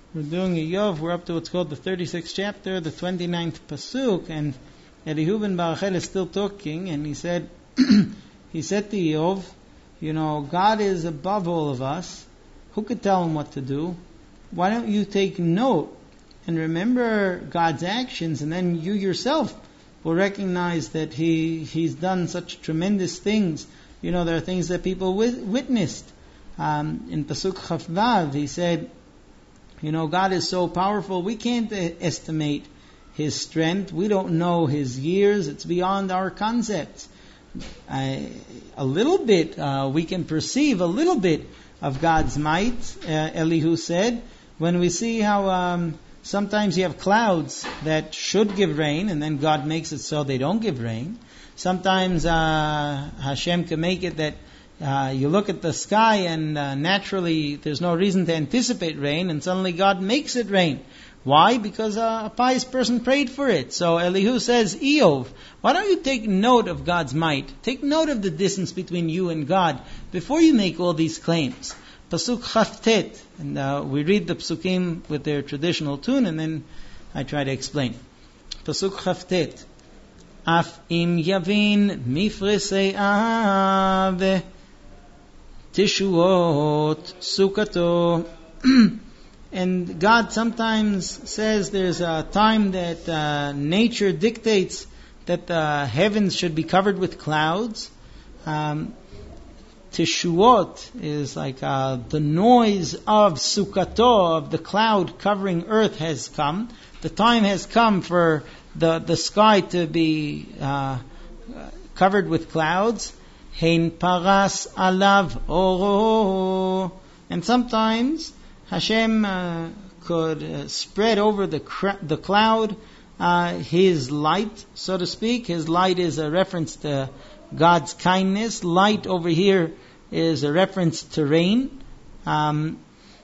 We're doing Iyov. We're up to what's called the 36th chapter, the 29th pasuk, and Elihu ben Barachel is still talking, and he said, he said to Iyov, God is above all of us. Who could tell him what to do? Why don't you take note and remember God's actions, and then you yourself will recognize that He's done such tremendous things. There are things that people witnessed. In Pasuk Chafvav, he said, God is so powerful, we can't estimate His strength. We don't know His years. It's beyond our concepts. A little bit, we can perceive a little bit of God's might, Elihu said, when we see how sometimes you have clouds that should give rain, and then God makes it so they don't give rain. Sometimes Hashem can make it that you look at the sky and naturally there's no reason to anticipate rain, and suddenly God makes it rain. Why? Because a pious person prayed for it. So Elihu says, Iyov, why don't you take note of God's might? Take note of the distance between you and God before you make all these claims. Pasuk Chaftet, and we read the psukim with their traditional tune, and then I try to explain. Pasuk Chaftet, Af im yavin mifresei ave tishuot sukato. And God sometimes says there's a time that nature dictates that the heavens should be covered with clouds. Tishuot is like the noise of Sukkato, of the cloud covering earth has come. The time has come for the sky to be covered with clouds. Hein paras alav oro. And sometimes Hashem could spread over the cloud His light, so to speak. His light is a reference to God's kindness. Light over here is a reference to rain. And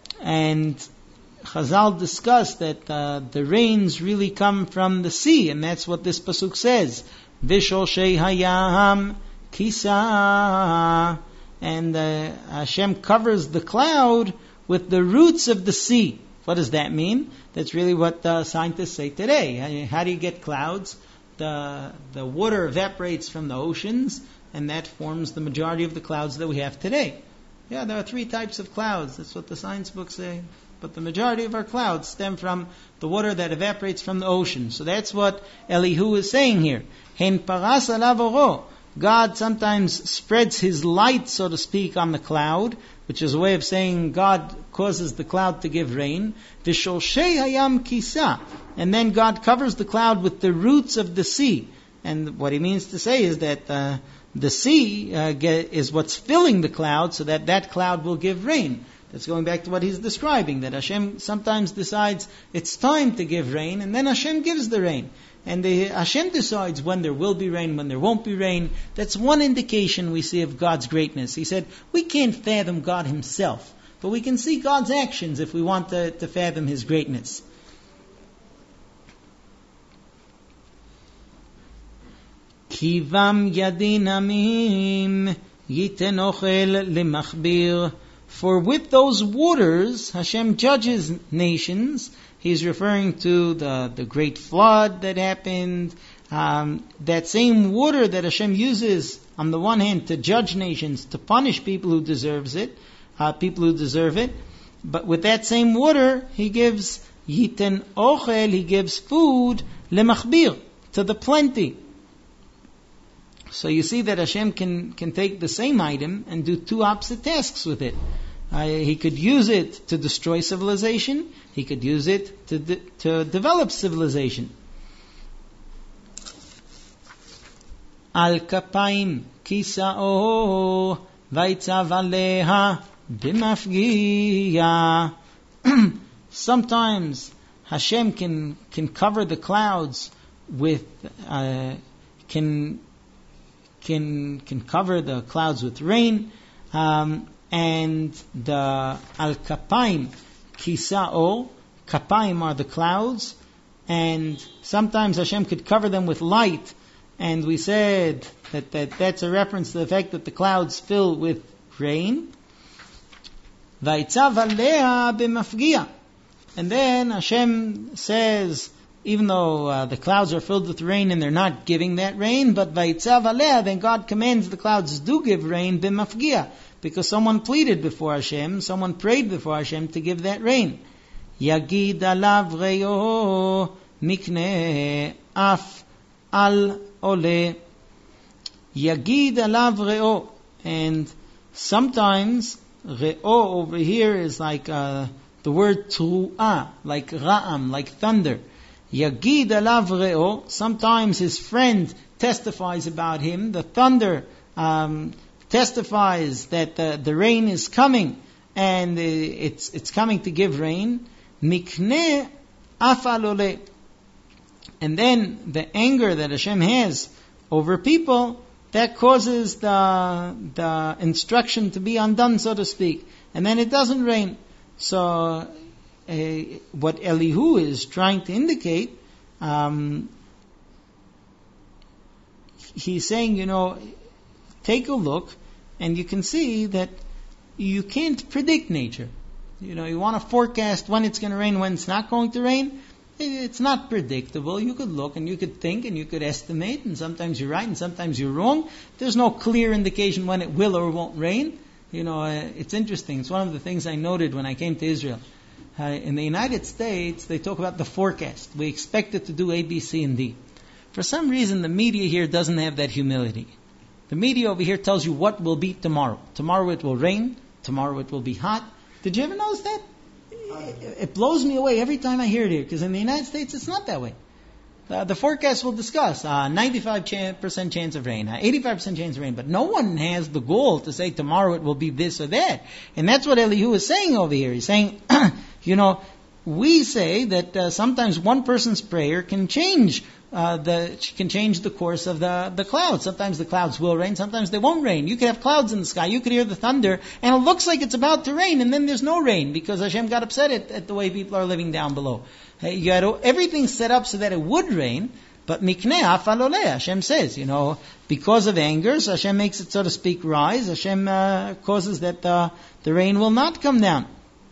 Chazal discussed that the rains really come from the sea, and that's what this pasuk says. Vishoshei hayam kisa. And Hashem covers the cloud with the roots of the sea. What does that mean? That's really what scientists say today. How do you get clouds? The water evaporates from the oceans, and that forms the majority of the clouds that we have today. Yeah, there are 3 types of clouds. That's what the science books say. But the majority of our clouds stem from the water that evaporates from the ocean. So that's what Elihu is saying here. Hen paras alav oro. God sometimes spreads His light, so to speak, on the cloud, which is a way of saying God causes the cloud to give rain. Vishoshei hayam kisa. And then God covers the cloud with the roots of the sea. And what he means to say is that the sea is what's filling the cloud, so that cloud will give rain. That's going back to what he's describing, that Hashem sometimes decides it's time to give rain, and then Hashem gives the rain. And Hashem decides when there will be rain, when there won't be rain. That's one indication we see of God's greatness. He said, we can't fathom God Himself, but we can see God's actions if we want to fathom His greatness. Kivam yadin amim yiten ochel lemachbir. For with those waters, Hashem judges nations. He's referring to the great flood that happened. That same water that Hashem uses, on the one hand, to judge nations, to punish people who deserve it. But with that same water, He gives yiten ochel, He gives food, lemachbir, to the plenty. So you see that Hashem can take the same item and do 2 opposite tasks with it. He could use it to destroy civilization. He could use it to develop civilization. Al kapayim kisao vaitzav aleha b'mafgiya. Sometimes Hashem can cover the clouds with can cover the clouds with rain, and the al kapayim kisao, kapayim are the clouds, and sometimes Hashem could cover them with light, and we said that's a reference to the fact that the clouds fill with rain. Vaitzav aleha b'mafgiya. And then Hashem says, even though the clouds are filled with rain and they're not giving that rain, but Vayitzav Aleh, then God commands the clouds do give rain b'mafgia, because someone pleaded before Hashem, someone prayed before Hashem to give that rain. Yagid alav reyo mikne af al ole. Yagid alav re'o. And sometimes re'o over here is like the word tru'ah, like ra'am, like thunder. Yagid alav re'o. Sometimes his friend testifies about him. The thunder testifies that the rain is coming, and it's coming to give rain. Mikne af al ole. And then the anger that Hashem has over people, that causes the instruction to be undone, so to speak. And then it doesn't rain. So what Elihu is trying to indicate, he's saying, take a look, and you can see that you can't predict nature. You want to forecast when it's going to rain, when it's not going to rain. It's not predictable. You could look and you could think and you could estimate, and sometimes you're right and sometimes you're wrong. There's no clear indication when it will or won't rain. It's interesting. It's one of the things I noted when I came to Israel. In the United States, they talk about the forecast. We expect it to do A, B, C, and D. For some reason, the media here doesn't have that humility. The media over here tells you what will be tomorrow. Tomorrow it will rain. Tomorrow it will be hot. Did you ever notice that? It blows me away every time I hear it here, because in the United States it's not that way. The forecast will discuss 95% chance of rain, 85% chance of rain, but no one has the goal to say tomorrow it will be this or that. And that's what Elihu is saying over here. He's saying, we say that sometimes one person's prayer can change the course of the clouds. Sometimes the clouds will rain, sometimes they won't rain. You could have clouds in the sky, you could hear the thunder, and it looks like it's about to rain, and then there's no rain because Hashem got upset at the way people are living down below. You had everything set up so that it would rain, but mikneh afal oleh, Hashem says, because of anger, so Hashem makes it, so to speak, rise. Hashem causes that the rain will not come down.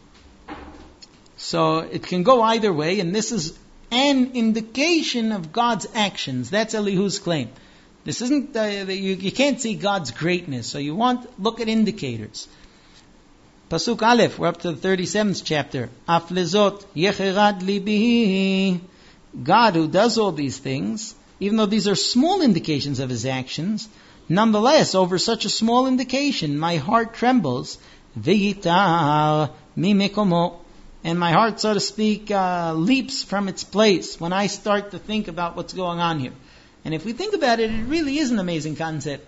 So it can go either way, and this is an indication of God's actions. That's Elihu's claim. This isn't, you can't see God's greatness, so you look at indicators. Pasuk Aleph, we're up to the 37th chapter. Af lezot yecherad libihi. God, who does all these things, even though these are small indications of His actions, nonetheless, over such a small indication, my heart trembles. V'yitar mimekomo. And my heart, so to speak, leaps from its place when I start to think about what's going on here. And if we think about it, it really is an amazing concept.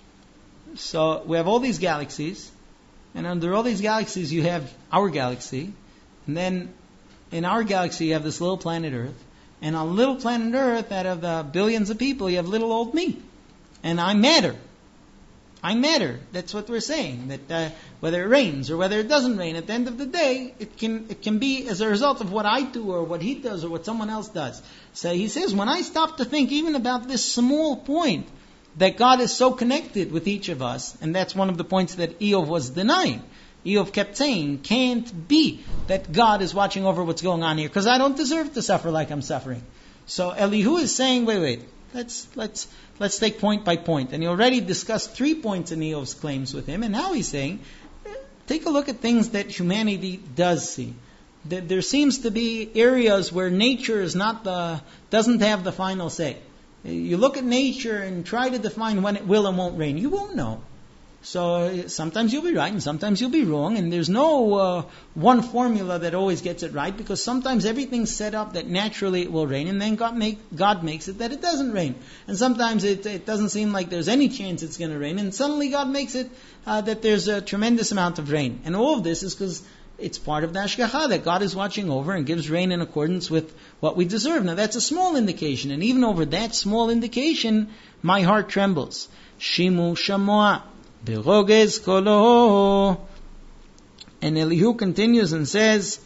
So we have all these galaxies, and under all these galaxies you have our galaxy, and then in our galaxy you have this little planet Earth, and on little planet Earth, out of the billions of people, you have little old me. And I matter. I matter. That's what we're saying. That whether it rains or whether it doesn't rain, at the end of the day, it can be as a result of what I do or what he does or what someone else does. So he says, when I stop to think even about this small point, that God is so connected with each of us, and that's one of the points that Eov was denying. Eov kept saying, can't be that God is watching over what's going on here, because I don't deserve to suffer like I'm suffering. So Elihu is saying, wait, let's take point by point. And he already discussed 3 points in Eov's claims with him, and now he's saying, take a look at things that humanity does see. There seems to be areas where nature doesn't have the final say. You look at nature and try to define when it will and won't rain. You won't know. So sometimes you'll be right and sometimes you'll be wrong, and there's no one formula that always gets it right, because sometimes everything's set up that naturally it will rain, and then God makes it that it doesn't rain. And sometimes it doesn't seem like there's any chance it's going to rain, and suddenly God makes it that there's a tremendous amount of rain. And all of this is because it's part of the Hashgacha, that God is watching over and gives rain in accordance with what we deserve. Now that's a small indication, and even over that small indication, my heart trembles. Shimu shamoa. Berogez kolo. And Elihu continues and says,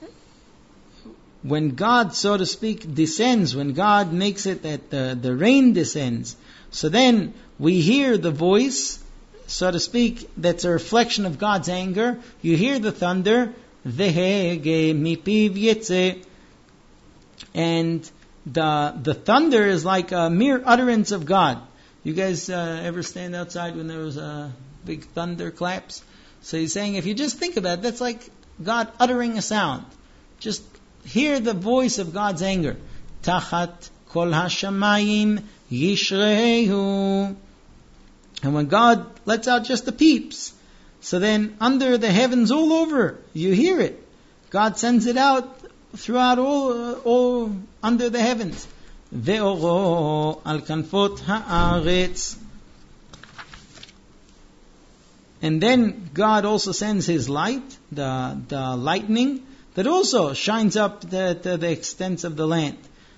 when God, so to speak, descends, when God makes it that the rain descends, so then we hear the voice, so to speak, that's a reflection of God's anger. You hear the thunder. vehege mipiv yetze. And the thunder is like a mere utterance of God. You guys ever stand outside when there was a big thunder claps? So he's saying, if you just think about it, that's like God uttering a sound. Just hear the voice of God's anger. Tachat kol hashamayim yishrehu. And when God lets out just the peeps, so then under the heavens all over, you hear it. God sends it out throughout all under the heavens. Ve'oro al kanfot haaretz. And then God also sends His light, the lightning, that also shines up to the extents of the land.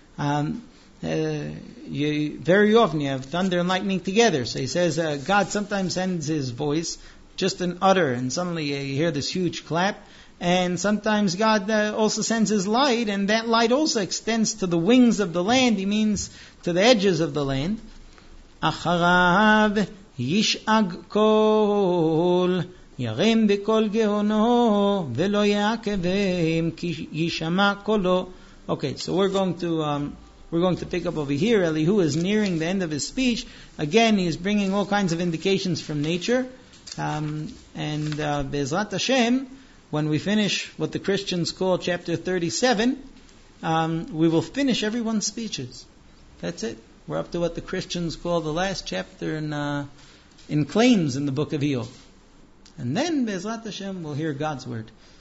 Very often you have thunder and lightning together. So He says God sometimes sends His voice, just an utter, and suddenly you hear this huge clap. And sometimes God also sends His light, and that light also extends to the wings of the land. He means to the edges of the land. Acharav yish'ag kol yarem bekol gehono velo ya'akevim ki yishama kolo. Okay, so we're going to pick up over here. Elihu is nearing the end of his speech. Again, he is bringing all kinds of indications from nature. And Be'ezrat Hashem, when we finish what the Christians call chapter 37, we will finish everyone's speeches. That's it. We're up to what the Christians call the last chapter in claims in the book of Iyov. And then, Be'ezrat Hashem, we'll hear God's word.